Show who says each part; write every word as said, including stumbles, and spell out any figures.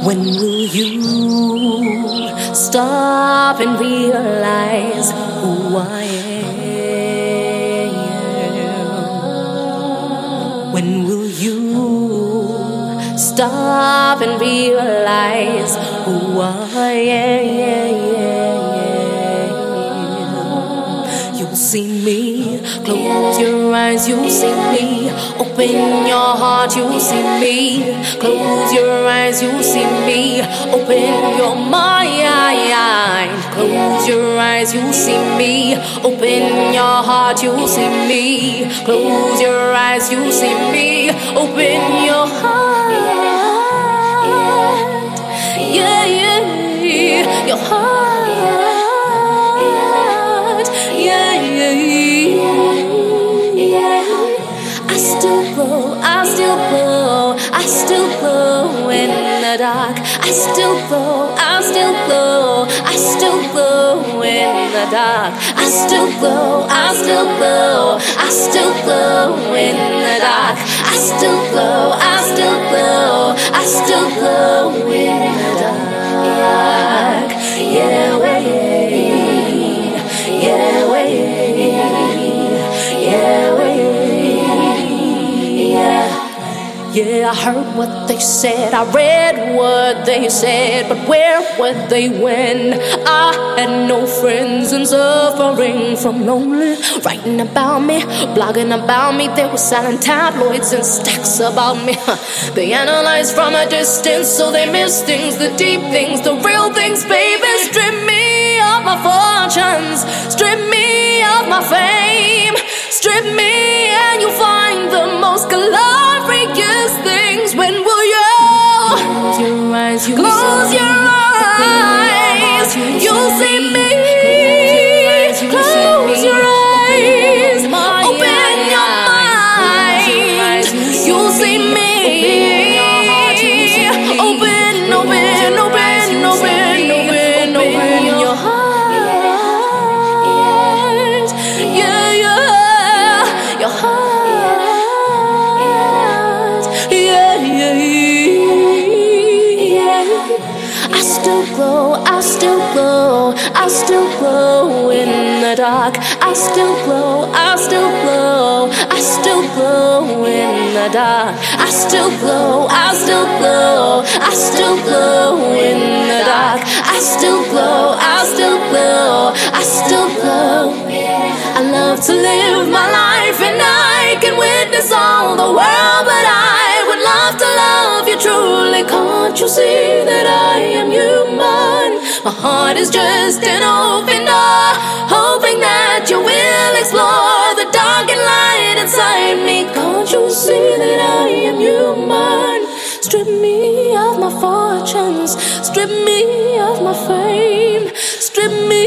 Speaker 1: When will you stop and realize who I am? When will you stop and realize who I am? You'll see me, close your eyes, you'll see me. Open your heart, you'll see me. Close your eyes, you'll see me. Open your mind. Close your eyes, you'll see me. Open your heart, you'll see me. Close your eyes, you'll see me. Open your heart. Yeah, yeah, your heart. Yeah, yeah, yeah. I still glow, I still glow, I still glow in the dark. I still glow, I still glow, I still glow in the dark. I still glow, I still glow, I still glow in the dark. I still glow, I still glow, I still glow in the dark. Yeah, way, yeah, way, yeah, way. Yeah, I heard what they said, I read what they said, but where were they when I had no friends and suffering from lonely? Writing about me, blogging about me, they were selling tabloids and stacks about me. They analyze from a distance, so they miss things, the deep things, the real things, baby. Strip me of my fortunes, strip me of my fame, strip me and you'll find the most glorious things. When will you close your eyes? You close your eyes. You'll see me. Close your eyes. Open your mind. You'll see me. Open, open, open, open, open, open your heart. Yeah, yeah, your heart. I still glow, I still glow, I still glow in the dark. I still glow, I still glow, I still glow in the dark. I still glow, I still glow, I still glow in the dark. I still glow, I still glow, I still glow. I love to live my life and I can witness all the world, but I would love to love you truly. Can't you see that I am human? My heart is just an open door, hoping that you will explore the dark and light inside me. Can't you see that I am human? Strip me of my fortunes, strip me of my fame, strip me